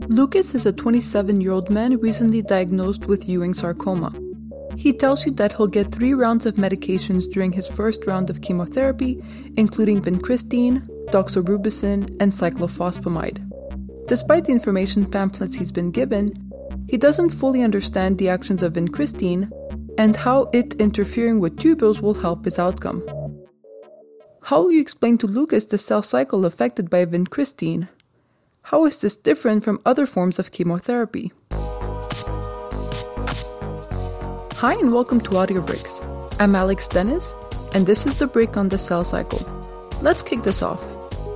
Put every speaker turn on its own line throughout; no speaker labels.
Lucas is a 27-year-old man recently diagnosed with Ewing sarcoma. He tells you that he'll get 3 rounds of medications during his first round of chemotherapy, including vincristine, doxorubicin, and cyclophosphamide. Despite the information pamphlets he's been given, he doesn't fully understand the actions of vincristine and how it interfering with tubules will help his outcome. How will you explain to Lucas the cell cycle affected by vincristine? How is this different from other forms of chemotherapy? Hi and welcome to Audio Breaks. I'm Alex Dennis, and this is the break on the cell cycle. Let's kick this off.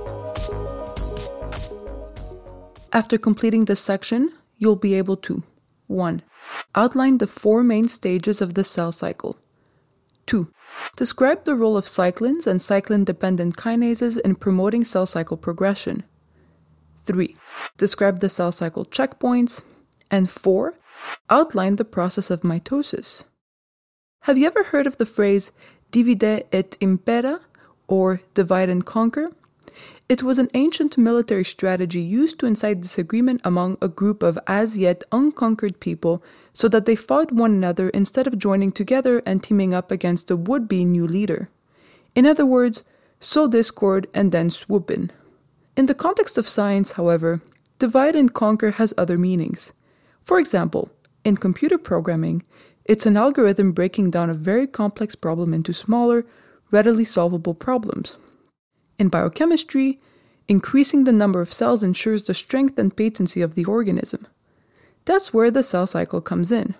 After completing this section, you'll be able to 1. Outline the 4 main stages of the cell cycle. 2. Describe the role of cyclins and cyclin-dependent kinases in promoting cell cycle progression. 3. Describe the cell cycle checkpoints. And 4. Outline the process of mitosis. Have you ever heard of the phrase divide et impera, or divide and conquer? It was an ancient military strategy used to incite disagreement among a group of as yet unconquered people so that they fought one another instead of joining together and teaming up against a would-be new leader. In other words, sow discord and then swoop in. In the context of science, however, divide and conquer has other meanings. For example, in computer programming, it's an algorithm breaking down a very complex problem into smaller, readily solvable problems. In biochemistry, increasing the number of cells ensures the strength and patency of the organism. That's where the cell cycle comes in.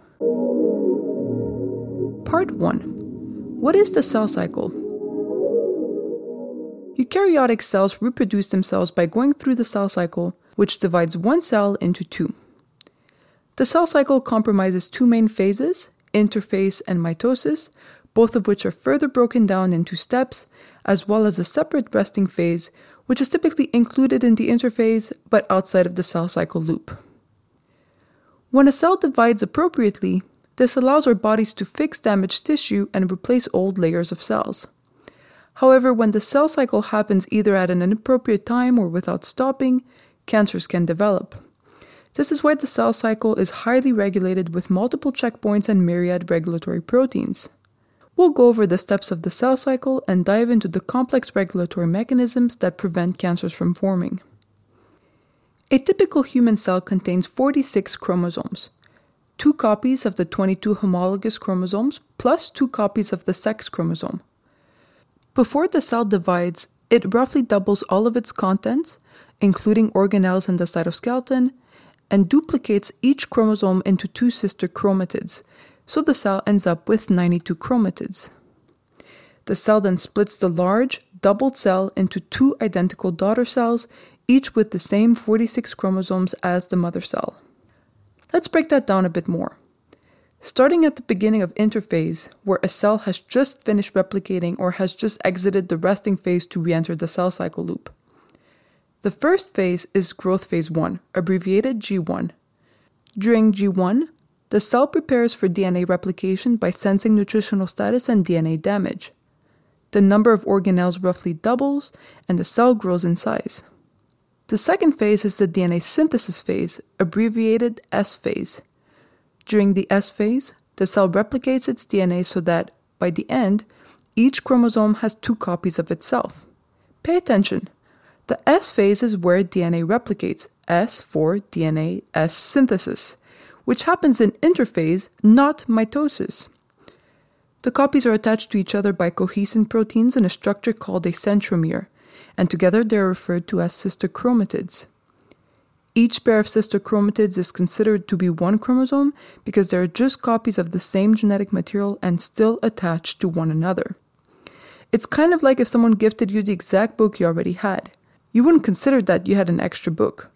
Part 1. What is the cell cycle? Eukaryotic cells reproduce themselves by going through the cell cycle, which divides one cell into 2. The cell cycle comprises 2 main phases, interphase and mitosis, both of which are further broken down into steps, as well as a separate resting phase, which is typically included in the interphase but outside of the cell cycle loop. When a cell divides appropriately, this allows our bodies to fix damaged tissue and replace old layers of cells. However, when the cell cycle happens either at an inappropriate time or without stopping, cancers can develop. This is why the cell cycle is highly regulated with multiple checkpoints and myriad regulatory proteins. We'll go over the steps of the cell cycle and dive into the complex regulatory mechanisms that prevent cancers from forming. A typical human cell contains 46 chromosomes, 2 copies of the 22 homologous chromosomes plus 2 copies of the sex chromosome. Before the cell divides, it roughly doubles all of its contents, including organelles in the cytoskeleton, and duplicates each chromosome into 2 sister chromatids, so the cell ends up with 92 chromatids. The cell then splits the large, doubled cell into 2 identical daughter cells, each with the same 46 chromosomes as the mother cell. Let's break that down a bit more. Starting at the beginning of interphase, where a cell has just finished replicating or has just exited the resting phase to re-enter the cell cycle loop. The first phase is growth phase 1, abbreviated G1. During G1, the cell prepares for DNA replication by sensing nutritional status and DNA damage. The number of organelles roughly doubles, and the cell grows in size. The second phase is the DNA synthesis phase, abbreviated S phase. During the S phase, the cell replicates its DNA so that, by the end, each chromosome has 2 copies of itself. Pay attention. The S phase is where DNA replicates, S for DNA S synthesis, which happens in interphase, not mitosis. The copies are attached to each other by cohesin proteins in a structure called a centromere, and together they are referred to as sister chromatids. Each pair of sister chromatids is considered to be 1 chromosome because they are just copies of the same genetic material and still attached to one another. It's kind of like if someone gifted you the exact book you already had. You wouldn't consider that you had an extra book.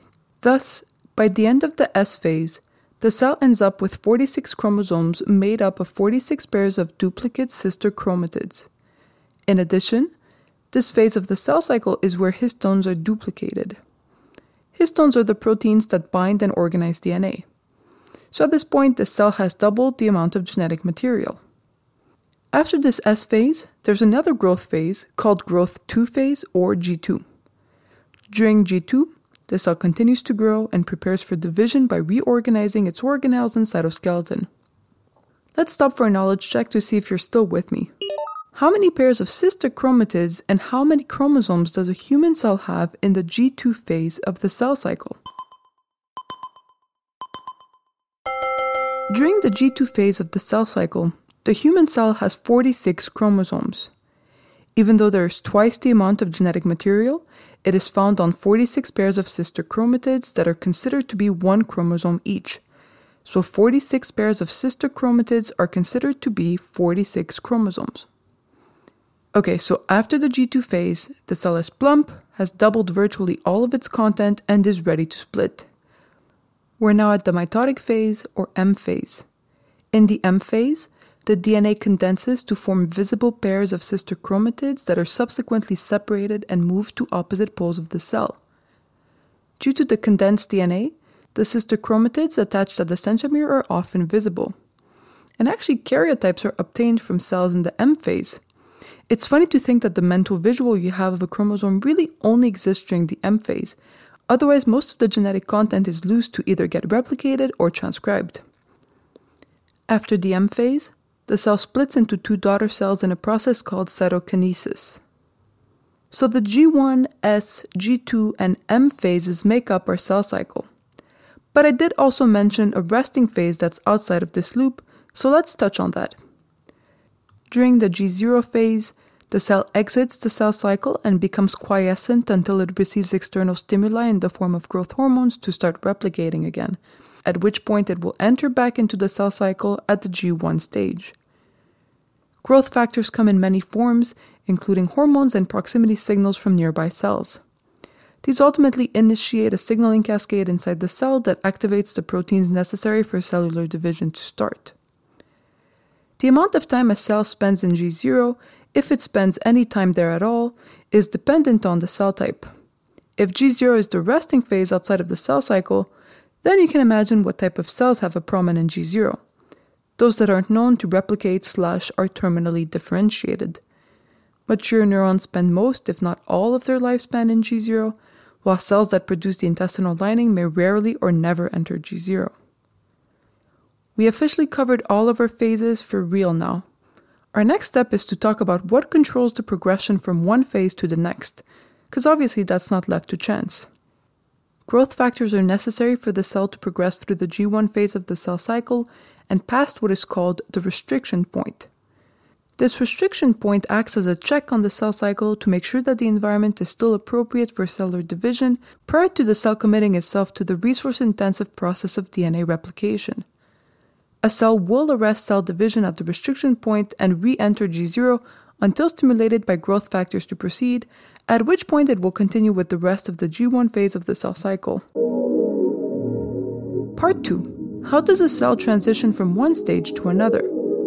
Thus, by the end of the S phase, the cell ends up with 46 chromosomes made up of 46 pairs of duplicate sister chromatids. In addition, this phase of the cell cycle is where histones are duplicated. Histones are the proteins that bind and organize DNA. So at this point, the cell has doubled the amount of genetic material. After this S phase, there's another growth phase called growth 2 phase or G2. During G2, the cell continues to grow and prepares for division by reorganizing its organelles and cytoskeleton. Let's stop for a knowledge check to see if you're still with me. How many pairs of sister chromatids and how many chromosomes does a human cell have in the G2 phase of the cell cycle? During the G2 phase of the cell cycle, the human cell has 46 chromosomes. Even though there is twice the amount of genetic material, it is found on 46 pairs of sister chromatids that are considered to be one chromosome each. So 46 pairs of sister chromatids are considered to be 46 chromosomes. Okay, so after the G2 phase, the cell is plump, has doubled virtually all of its content, and is ready to split. We're now at the mitotic phase, or M phase. In the M phase, the DNA condenses to form visible pairs of sister chromatids that are subsequently separated and moved to opposite poles of the cell. Due to the condensed DNA, the sister chromatids attached at the centromere are often visible. And actually, karyotypes are obtained from cells in the M phase. It's funny to think that the mental visual you have of a chromosome really only exists during the M phase. Otherwise, most of the genetic content is loose to either get replicated or transcribed. After the M phase, the cell splits into two daughter cells in a process called cytokinesis. So the G1, S, G2, and M phases make up our cell cycle. But I did also mention a resting phase that's outside of this loop, so let's touch on that. During the G0 phase, the cell exits the cell cycle and becomes quiescent until it receives external stimuli in the form of growth hormones to start replicating again, at which point it will enter back into the cell cycle at the G1 stage. Growth factors come in many forms, including hormones and proximity signals from nearby cells. These ultimately initiate a signaling cascade inside the cell that activates the proteins necessary for cellular division to start. The amount of time a cell spends in G0, if it spends any time there at all, is dependent on the cell type. If G0 is the resting phase outside of the cell cycle, then you can imagine what type of cells have a prominent G0. Those that aren't known to replicate / are terminally differentiated. Mature neurons spend most, if not all, of their lifespan in G0, while cells that produce the intestinal lining may rarely or never enter G0. We officially covered all of our phases for real now. Our next step is to talk about what controls the progression from one phase to the next, because obviously that's not left to chance. Growth factors are necessary for the cell to progress through the G1 phase of the cell cycle and past what is called the restriction point. This restriction point acts as a check on the cell cycle to make sure that the environment is still appropriate for cellular division prior to the cell committing itself to the resource-intensive process of DNA replication. A cell will arrest cell division at the restriction point and re-enter G0 until stimulated by growth factors to proceed, at which point it will continue with the rest of the G1 phase of the cell cycle. Part 2. How does a cell transition from one stage to another?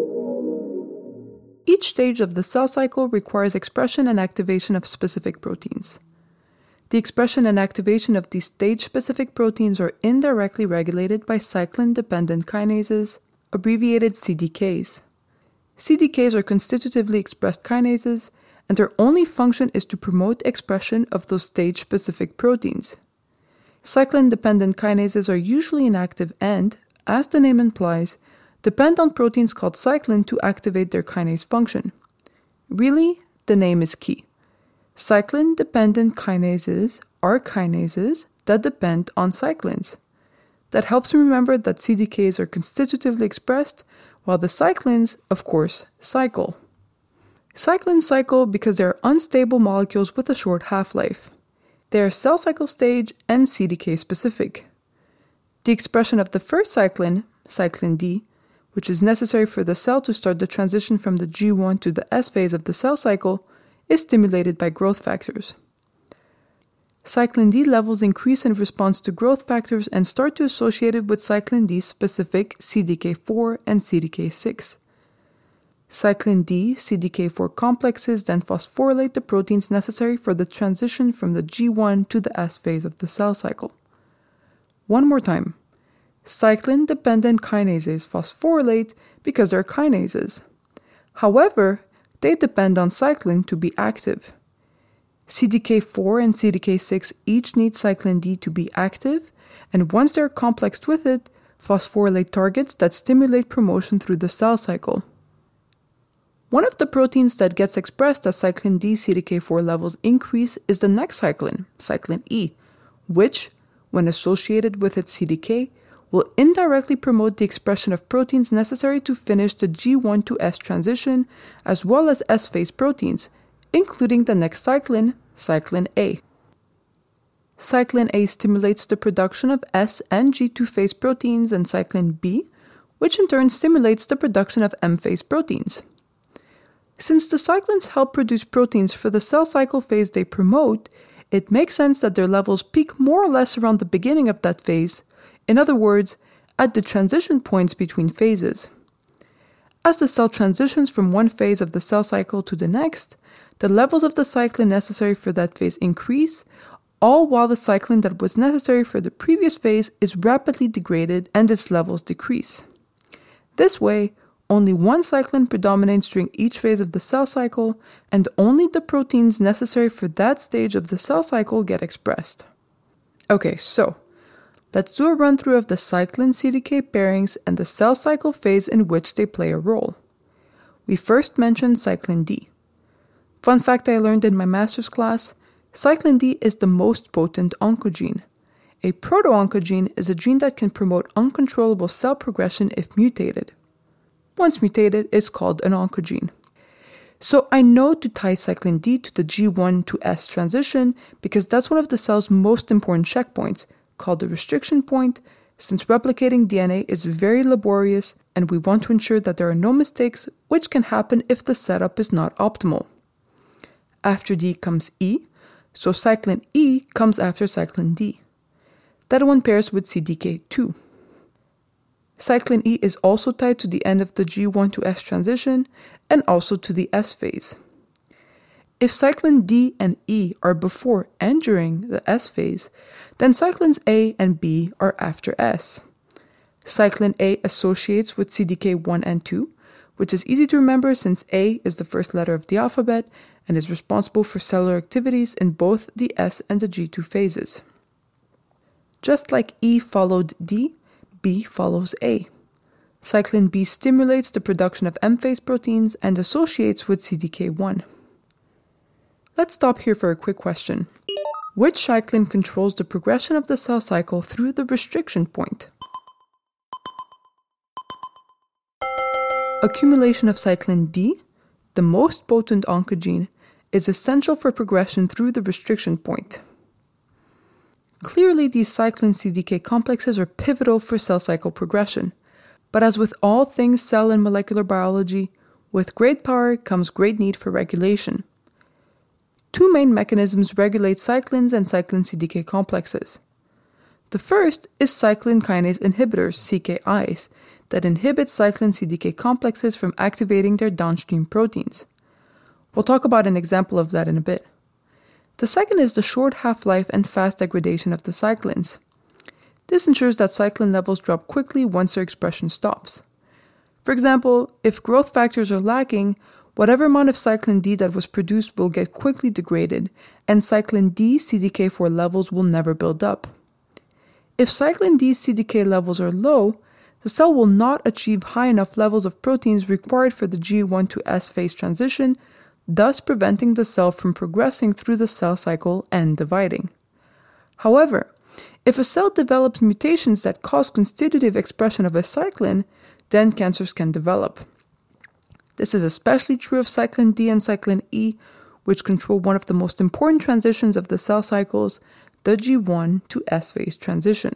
Each stage of the cell cycle requires expression and activation of specific proteins. The expression and activation of these stage-specific proteins are indirectly regulated by cyclin-dependent kinases, abbreviated CDKs. CDKs are constitutively expressed kinases, and their only function is to promote expression of those stage-specific proteins. Cyclin-dependent kinases are usually inactive and, as the name implies, depend on proteins called cyclin to activate their kinase function. Really, the name is key. Cyclin-dependent kinases are kinases that depend on cyclins. That helps me remember that CDKs are constitutively expressed, while the cyclins, of course, cycle. Cyclins cycle because they are unstable molecules with a short half-life. They are cell cycle stage and CDK specific. The expression of the first cyclin, cyclin D, which is necessary for the cell to start the transition from the G1 to the S phase of the cell cycle, is stimulated by growth factors. Cyclin D levels increase in response to growth factors and start to associate it with cyclin D specific CDK4 and CDK6. Cyclin D CDK4 complexes then phosphorylate the proteins necessary for the transition from the G1 to the S phase of the cell cycle. One more time. Cyclin-dependent kinases phosphorylate because they're kinases. However, they depend on cyclin to be active. CDK4 and CDK6 each need cyclin D to be active, and once they're complexed with it, phosphorylate targets that stimulate promotion through the cell cycle. One of the proteins that gets expressed as cyclin D CDK4 levels increase is the next cyclin, cyclin E, which, when associated with its CDK, will indirectly promote the expression of proteins necessary to finish the G1 to S transition, as well as S-phase proteins, including the next cyclin, cyclin A. Cyclin A stimulates the production of S and G2 phase proteins and cyclin B, which in turn stimulates the production of M phase proteins. Since the cyclins help produce proteins for the cell cycle phase they promote, it makes sense that their levels peak more or less around the beginning of that phase, in other words, at the transition points between phases. As the cell transitions from one phase of the cell cycle to the next, the levels of the cyclin necessary for that phase increase, all while the cyclin that was necessary for the previous phase is rapidly degraded and its levels decrease. This way, only one cyclin predominates during each phase of the cell cycle, and only the proteins necessary for that stage of the cell cycle get expressed. Okay, so let's do a run-through of the cyclin-CDK pairings and the cell cycle phase in which they play a role. We first mentioned cyclin D. Fun fact I learned in my master's class, cyclin D is the most potent oncogene. A proto-oncogene is a gene that can promote uncontrollable cell progression if mutated. Once mutated, it's called an oncogene. So I know to tie cyclin D to the G1 to S transition because that's one of the cell's most important checkpoints, called the restriction point, since replicating DNA is very laborious and we want to ensure that there are no mistakes, which can happen if the setup is not optimal. After D comes E, so cyclin E comes after cyclin D. That one pairs with CDK2. Cyclin E is also tied to the end of the G1 to S transition and also to the S phase. If cyclin D and E are before and during the S phase, then cyclins A and B are after S. Cyclin A associates with CDK1 and 2, which is easy to remember since A is the first letter of the alphabet and is responsible for cellular activities in both the S and the G2 phases. Just like E followed D, B follows A. Cyclin B stimulates the production of M-phase proteins and associates with CDK1. Let's stop here for a quick question. Which cyclin controls the progression of the cell cycle through the restriction point? Accumulation of cyclin D, the most potent oncogene, is essential for progression through the restriction point. Clearly, these cyclin-CDK complexes are pivotal for cell cycle progression. But as with all things cell and molecular biology, with great power comes great need for regulation. Two main mechanisms regulate cyclins and cyclin-CDK complexes. The first is cyclin kinase inhibitors, CKIs, that inhibit cyclin-CDK complexes from activating their downstream proteins. We'll talk about an example of that in a bit. The second is the short half-life and fast degradation of the cyclins. This ensures that cyclin levels drop quickly once their expression stops. For example, if growth factors are lacking, whatever amount of cyclin D that was produced will get quickly degraded, and cyclin D CDK4 levels will never build up. If cyclin D CDK levels are low, the cell will not achieve high enough levels of proteins required for the G1 to S phase transition, thus preventing the cell from progressing through the cell cycle and dividing. However, if a cell develops mutations that cause constitutive expression of a cyclin, then cancers can develop. This is especially true of cyclin D and cyclin E, which control one of the most important transitions of the cell cycles, the G1 to S phase transition.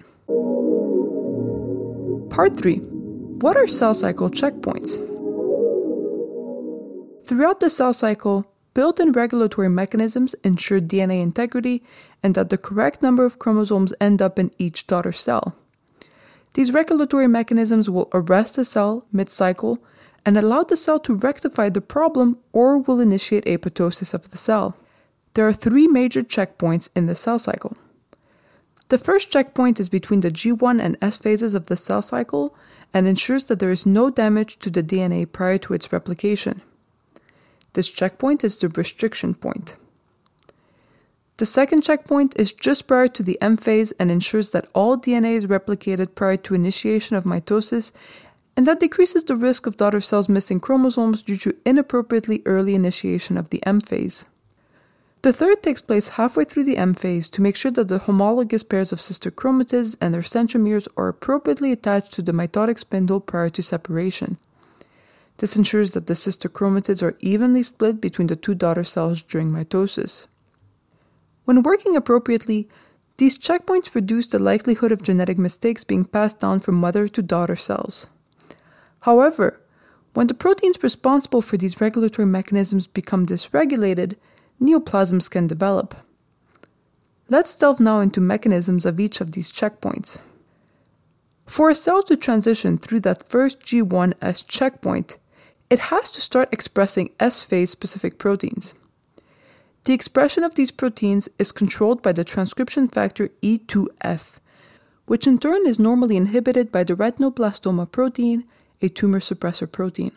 Part 3. What are cell cycle checkpoints? Throughout the cell cycle, built-in regulatory mechanisms ensure DNA integrity and that the correct number of chromosomes end up in each daughter cell. These regulatory mechanisms will arrest the cell mid-cycle and allow the cell to rectify the problem or will initiate apoptosis of the cell. There are 3 major checkpoints in the cell cycle. The first checkpoint is between the G1 and S phases of the cell cycle and ensures that there is no damage to the DNA prior to its replication. This checkpoint is the restriction point. The second checkpoint is just prior to the M phase and ensures that all DNA is replicated prior to initiation of mitosis, and that decreases the risk of daughter cells missing chromosomes due to inappropriately early initiation of the M phase. The third takes place halfway through the M phase to make sure that the homologous pairs of sister chromatids and their centromeres are appropriately attached to the mitotic spindle prior to separation. This ensures that the sister chromatids are evenly split between the two daughter cells during mitosis. When working appropriately, these checkpoints reduce the likelihood of genetic mistakes being passed down from mother to daughter cells. However, when the proteins responsible for these regulatory mechanisms become dysregulated, neoplasms can develop. Let's delve now into mechanisms of each of these checkpoints. For a cell to transition through that first G1S checkpoint, it has to start expressing S-phase specific proteins. The expression of these proteins is controlled by the transcription factor E2F, which in turn is normally inhibited by the retinoblastoma protein, a tumor suppressor protein.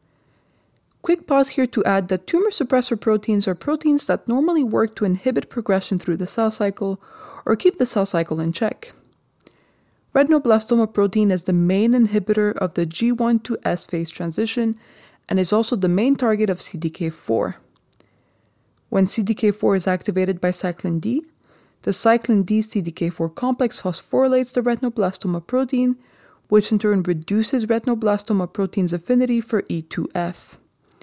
Quick pause here to add that tumor suppressor proteins are proteins that normally work to inhibit progression through the cell cycle or keep the cell cycle in check. Retinoblastoma protein is the main inhibitor of the G1 to S phase transition and is also the main target of CDK4. When CDK4 is activated by cyclin D, the cyclin D CDK4 complex phosphorylates the retinoblastoma protein, which in turn reduces retinoblastoma protein's affinity for E2F.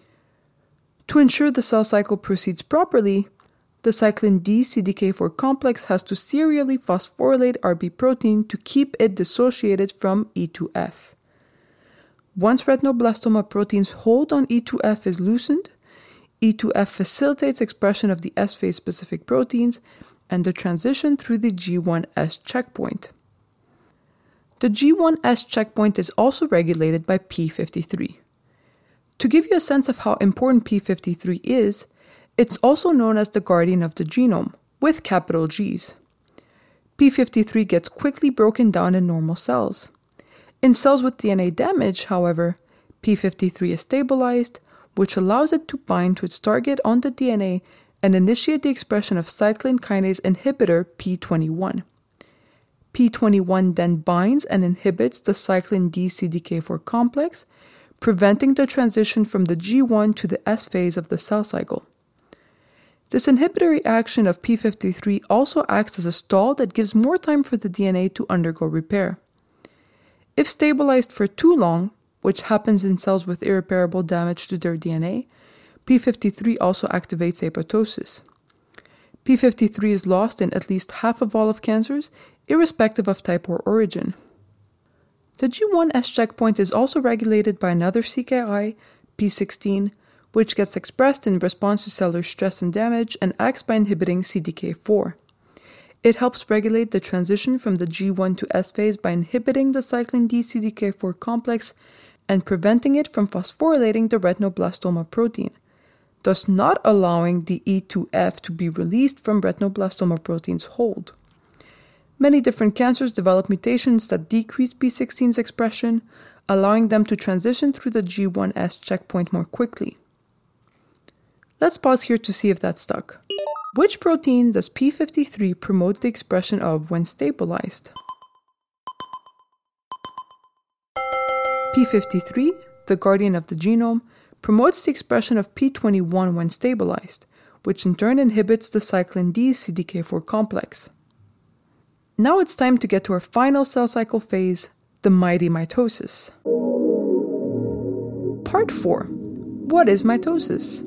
To ensure the cell cycle proceeds properly, the cyclin D CDK4 complex has to serially phosphorylate RB protein to keep it dissociated from E2F. Once retinoblastoma protein's hold on E2F is loosened, E2F facilitates expression of the S-phase specific proteins and the transition through the G1S checkpoint. The G1S checkpoint is also regulated by P53. To give you a sense of how important P53 is, it's also known as the guardian of the genome, with capital Gs. P53 gets quickly broken down in normal cells. In cells with DNA damage, however, P53 is stabilized, which allows it to bind to its target on the DNA and initiate the expression of cyclin kinase inhibitor P21. P21 then binds and inhibits the cyclin D CDK4 complex, preventing the transition from the G1 to the S phase of the cell cycle. This inhibitory action of P53 also acts as a stall that gives more time for the DNA to undergo repair. If stabilized for too long, which happens in cells with irreparable damage to their DNA, P53 also activates apoptosis. P53 is lost in at least half of all of cancers, irrespective of type or origin. The G1S checkpoint is also regulated by another CKI, P16, which gets expressed in response to cellular stress and damage and acts by inhibiting CDK4. It helps regulate the transition from the G1 to S phase by inhibiting the cyclin D CDK4 complex and preventing it from phosphorylating the retinoblastoma protein, thus not allowing the E2F to be released from retinoblastoma protein's hold. Many different cancers develop mutations that decrease P16's expression, allowing them to transition through the G1S checkpoint more quickly. Let's pause here to see if that stuck. Which protein does P53 promote the expression of when stabilized? P53, the guardian of the genome, promotes the expression of P21 when stabilized, which in turn inhibits the cyclin D CDK4 complex. Now it's time to get to our final cell cycle phase, the mighty mitosis. Part 4. What is mitosis?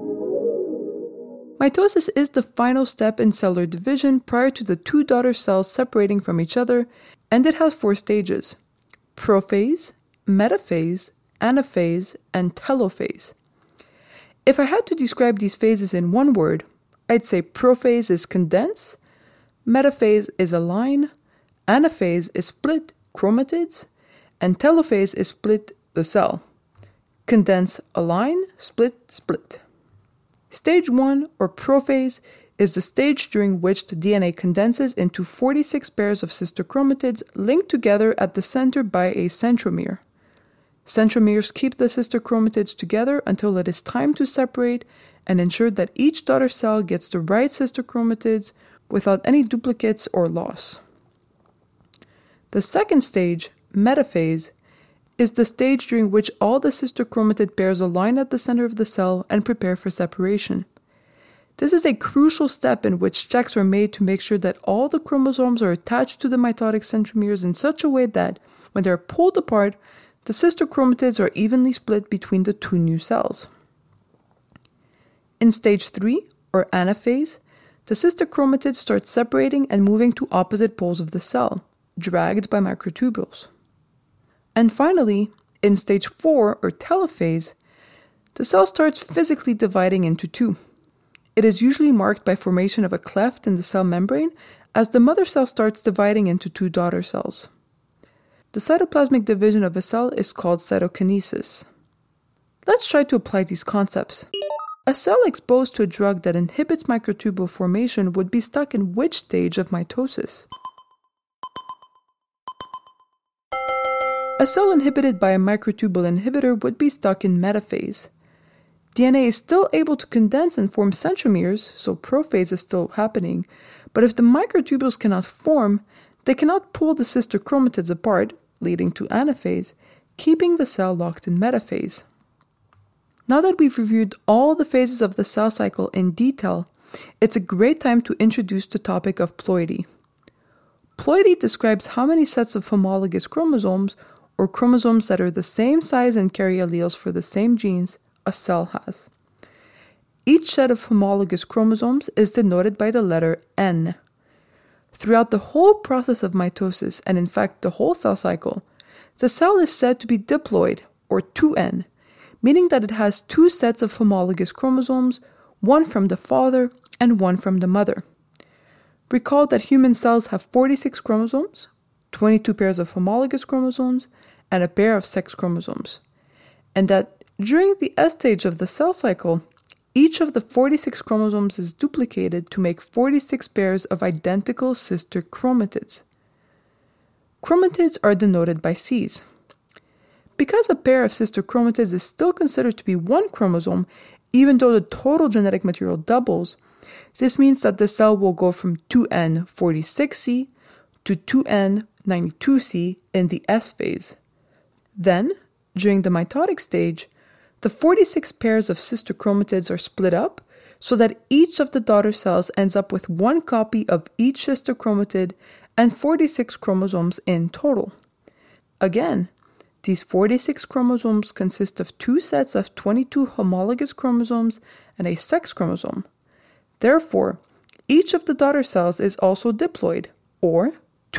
Mitosis is the final step in cellular division prior to the two daughter cells separating from each other, and it has 4 stages: prophase, metaphase, anaphase, and telophase. If I had to describe these phases in one word, I'd say prophase is condense, metaphase is align, anaphase is split chromatids, and telophase is split the cell. Condense, align, split, split. Stage 1, or prophase, is the stage during which the DNA condenses into 46 pairs of sister chromatids linked together at the center by a centromere. Centromeres keep the sister chromatids together until it is time to separate, and ensure that each daughter cell gets the right sister chromatids without any duplicates or loss. The second stage, metaphase, is the stage during which all the sister chromatid pairs align at the center of the cell and prepare for separation. This is a crucial step in which checks are made to make sure that all the chromosomes are attached to the mitotic centromeres in such a way that, when they are pulled apart, the sister chromatids are evenly split between the two new cells. In stage 3, or anaphase, the sister chromatids start separating and moving to opposite poles of the cell, dragged by microtubules. And finally, in stage 4, or telophase, the cell starts physically dividing into two. It is usually marked by formation of a cleft in the cell membrane as the mother cell starts dividing into two daughter cells. The cytoplasmic division of a cell is called cytokinesis. Let's try to apply these concepts. A cell exposed to a drug that inhibits microtubule formation would be stuck in which stage of mitosis? A cell inhibited by a microtubule inhibitor would be stuck in metaphase. DNA is still able to condense and form centromeres, so prophase is still happening, but if the microtubules cannot form, they cannot pull the sister chromatids apart, leading to anaphase, keeping the cell locked in metaphase. Now that we've reviewed all the phases of the cell cycle in detail, it's a great time to introduce the topic of ploidy. Ploidy describes how many sets of homologous chromosomes, or chromosomes that are the same size and carry alleles for the same genes, a cell has. Each set of homologous chromosomes is denoted by the letter N. Throughout the whole process of mitosis, and in fact the whole cell cycle, the cell is said to be diploid, or 2N, meaning that it has two sets of homologous chromosomes, one from the father and one from the mother. Recall that human cells have 46 chromosomes, 22 pairs of homologous chromosomes, and a pair of sex chromosomes, and that during the S stage of the cell cycle, each of the 46 chromosomes is duplicated to make 46 pairs of identical sister chromatids. Chromatids are denoted by Cs. Because a pair of sister chromatids is still considered to be one chromosome, even though the total genetic material doubles, this means that the cell will go from 2N46C to 2N92C in the S phase. Then, during the mitotic stage, the 46 pairs of sister chromatids are split up so that each of the daughter cells ends up with one copy of each sister chromatid and 46 chromosomes in total. Again, these 46 chromosomes consist of two sets of 22 homologous chromosomes and a sex chromosome. Therefore, each of the daughter cells is also diploid, or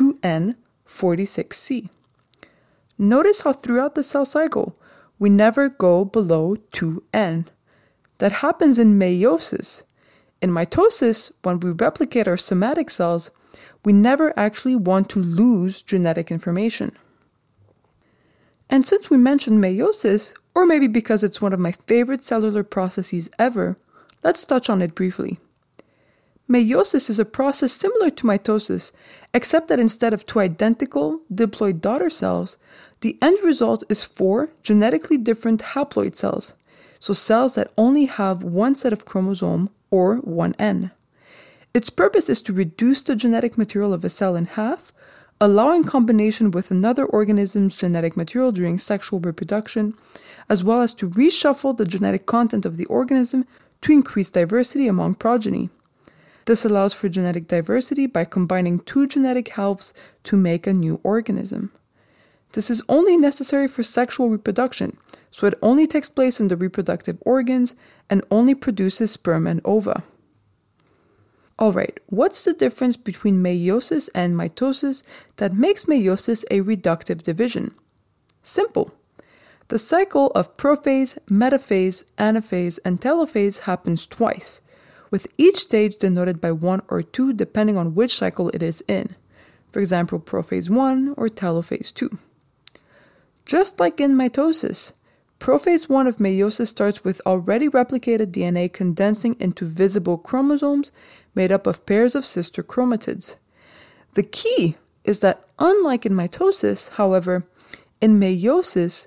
2N46C. Notice how throughout the cell cycle, we never go below 2N. That happens in meiosis. In mitosis, when we replicate our somatic cells, we never actually want to lose genetic information. And since we mentioned meiosis, or maybe because it's one of my favorite cellular processes ever, let's touch on it briefly. Meiosis is a process similar to mitosis, except that instead of two identical diploid daughter cells, the end result is 4 genetically different haploid cells, so cells that only have one set of chromosome, or 1N. Its purpose is to reduce the genetic material of a cell in half, allowing combination with another organism's genetic material during sexual reproduction, as well as to reshuffle the genetic content of the organism to increase diversity among progeny. This allows for genetic diversity by combining two genetic halves to make a new organism. This is only necessary for sexual reproduction, so it only takes place in the reproductive organs and only produces sperm and ova. Alright, what's the difference between meiosis and mitosis that makes meiosis a reductive division? Simple. The cycle of prophase, metaphase, anaphase, and telophase happens twice, with each stage denoted by 1 or 2 depending on which cycle it is in. For example, prophase 1 or telophase 2. Just like in mitosis, prophase 1 of meiosis starts with already replicated DNA condensing into visible chromosomes made up of pairs of sister chromatids. The key is that unlike in mitosis, however, in meiosis,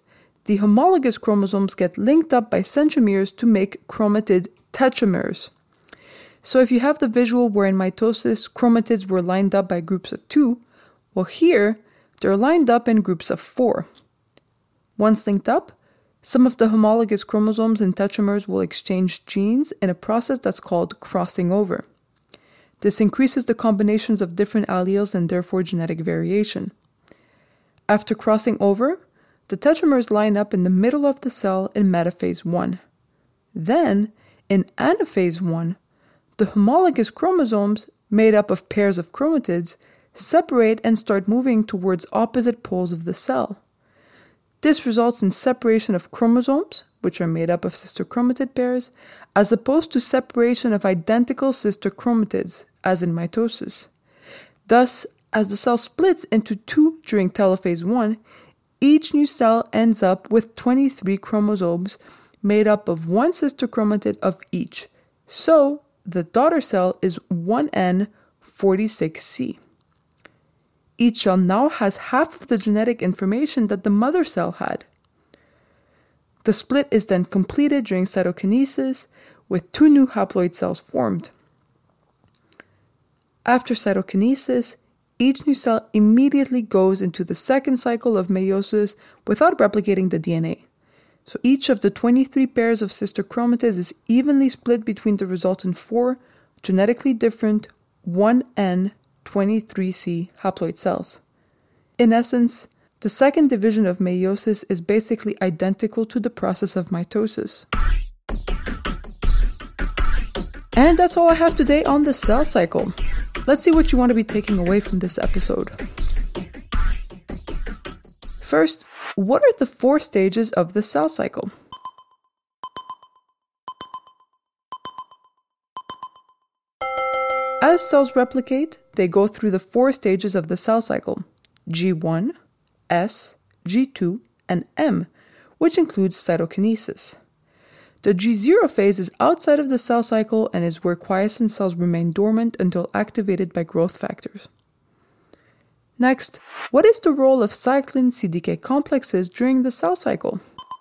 the homologous chromosomes get linked up by centromeres to make chromatid tetramers. So if you have the visual where in mitosis chromatids were lined up by groups of 2, well here they're lined up in groups of 4. Once linked up, some of the homologous chromosomes and tetramers will exchange genes in a process that's called crossing over. This increases the combinations of different alleles and therefore genetic variation. After crossing over, the tetramers line up in the middle of the cell in metaphase 1. Then, in anaphase 1, the homologous chromosomes, made up of pairs of chromatids, separate and start moving towards opposite poles of the cell. This results in separation of chromosomes, which are made up of sister chromatid pairs, as opposed to separation of identical sister chromatids, as in mitosis. Thus, as the cell splits into 2 during telophase 1, each new cell ends up with 23 chromosomes made up of one sister chromatid of each. So, the daughter cell is 1n46c. Each cell now has half of the genetic information that the mother cell had. The split is then completed during cytokinesis, with 2 new haploid cells formed. After cytokinesis, each new cell immediately goes into the second cycle of meiosis without replicating the DNA. So each of the 23 pairs of sister chromatids is evenly split between the resultant 4 genetically different 1n23c haploid cells. In essence, the second division of meiosis is basically identical to the process of mitosis. And that's all I have today on the cell cycle. Let's see what you want to be taking away from this episode. First, what are the 4 stages of the cell cycle? As cells replicate, they go through the 4 stages of the cell cycle: G1, S, G2, and M, which includes cytokinesis. The G0 phase is outside of the cell cycle and is where quiescent cells remain dormant until activated by growth factors. Next, what is the role of cyclin CDK complexes during the cell cycle?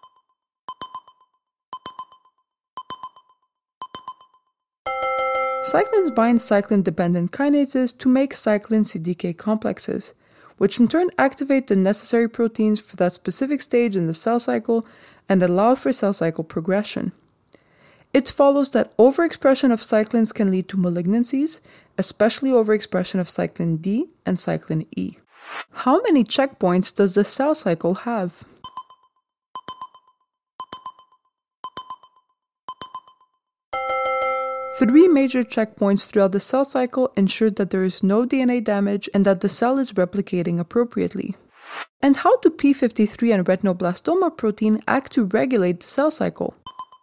Cyclins bind cyclin-dependent kinases to make cyclin CDK complexes, which in turn activate the necessary proteins for that specific stage in the cell cycle and allow for cell cycle progression. It follows that overexpression of cyclins can lead to malignancies, especially overexpression of cyclin D and cyclin E. How many checkpoints does the cell cycle have? Three major checkpoints throughout the cell cycle ensure that there is no DNA damage and that the cell is replicating appropriately. And how do p53 and retinoblastoma protein act to regulate the cell cycle?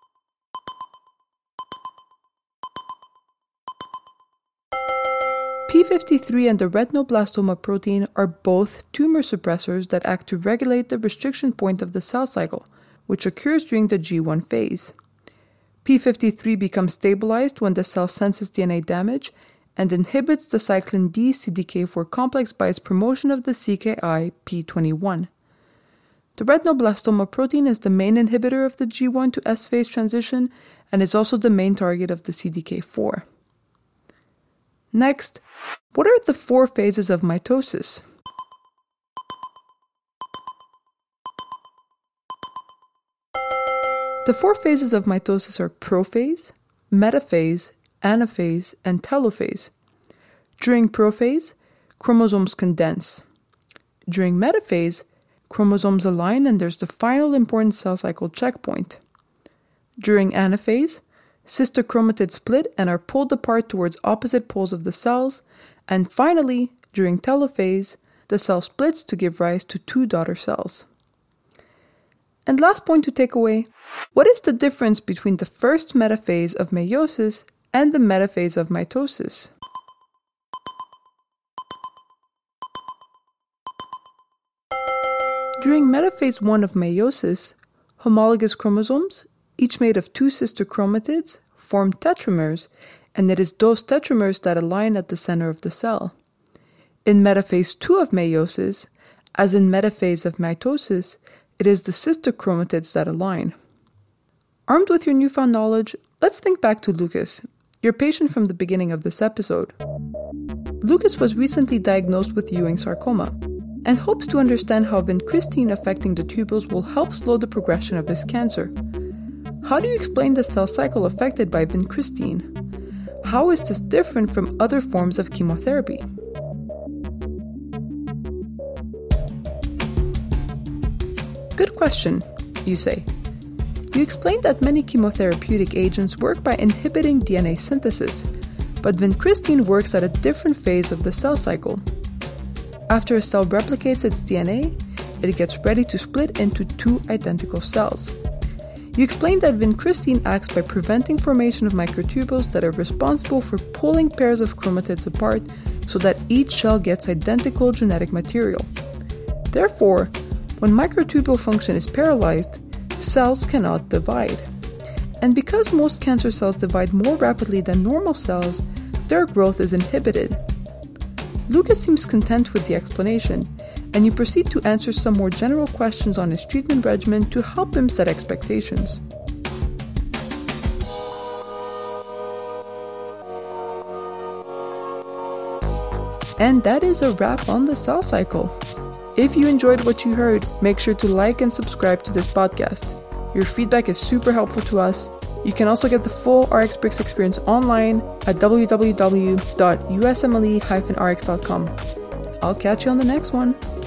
p53 and the retinoblastoma protein are both tumor suppressors that act to regulate the restriction point of the cell cycle, which occurs during the G1 phase. p53 becomes stabilized when the cell senses DNA damage and inhibits the cyclin D CDK4 complex by its promotion of the CKI p21. The retinoblastoma protein is the main inhibitor of the G1 to S phase transition and is also the main target of the CDK4. Next, what are the 4 phases of mitosis? The 4 phases of mitosis are prophase, metaphase, anaphase, and telophase. During prophase, chromosomes condense. During metaphase, chromosomes align and there's the final important cell cycle checkpoint. During anaphase, sister chromatids split and are pulled apart towards opposite poles of the cells, and finally, during telophase, the cell splits to give rise to 2 daughter cells. And last point to take away, what is the difference between the first metaphase of meiosis and the metaphase of mitosis? During metaphase 1 of meiosis, homologous chromosomes, each made of 2 sister chromatids, form tetramers, and it is those tetramers that align at the center of the cell. In metaphase 2 of meiosis, as in metaphase of mitosis, It is the sister chromatids that align. Armed with your newfound knowledge, let's think back to Lucas, your patient from the beginning of this episode. Lucas was recently diagnosed with Ewing sarcoma and hopes to understand how vincristine affecting the tubules will help slow the progression of his cancer. How do you explain the cell cycle affected by vincristine? How is this different from other forms of chemotherapy? Good question, you say. You explained that many chemotherapeutic agents work by inhibiting DNA synthesis, but vincristine works at a different phase of the cell cycle. After a cell replicates its DNA, it gets ready to split into two identical cells. You explained that vincristine acts by preventing formation of microtubules that are responsible for pulling pairs of chromatids apart so that each cell gets identical genetic material. Therefore, when microtubule function is paralyzed, cells cannot divide. And because most cancer cells divide more rapidly than normal cells, their growth is inhibited. Lucas seems content with the explanation, and you proceed to answer some more general questions on his treatment regimen to help him set expectations. And that is a wrap on the cell cycle. If you enjoyed what you heard, make sure to like and subscribe to this podcast. Your feedback is super helpful to us. You can also get the full RxBricks experience online at www.usmle-rx.com. I'll catch you on the next one.